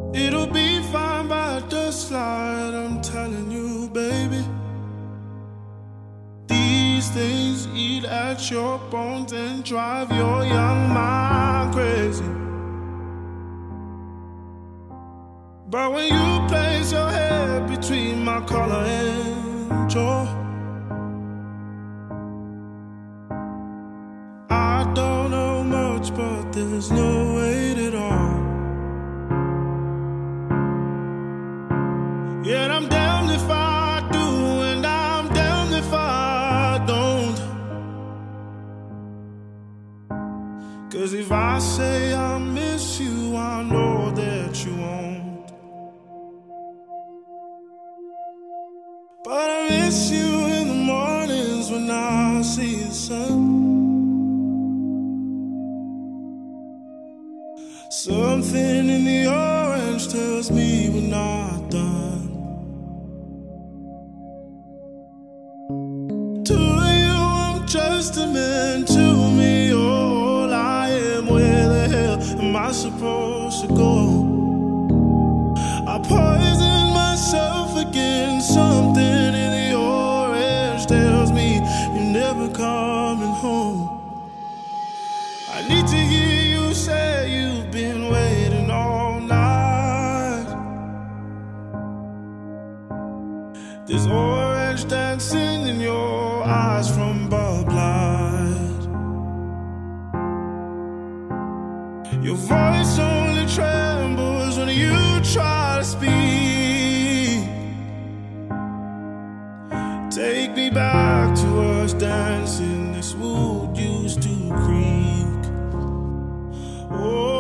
It'll be fine by the slide, I'm telling you, baby. These things eat at your bones and drive your young mind crazy. But when you place your head between my collar and jaw, I don't know much, but there's no weight at all. Yet I'm damned if I do, and I'm damned if I don't. 'Cause if I say I miss you, I know that you won't. But I miss you in the mornings when I see the sun. Something in the orange tells me we're not done. To you, I'm just a man. To me, all I am. Where the hell am I supposed to go? I poison myself again. Something in the orange tells me you're never coming home. I need to hear you say you've been waiting all night. There's orange dancing in your eyes from Bud Light. Your voice only trembles when you try to speak. Take me back to us dancing this wood used to creak. Oh.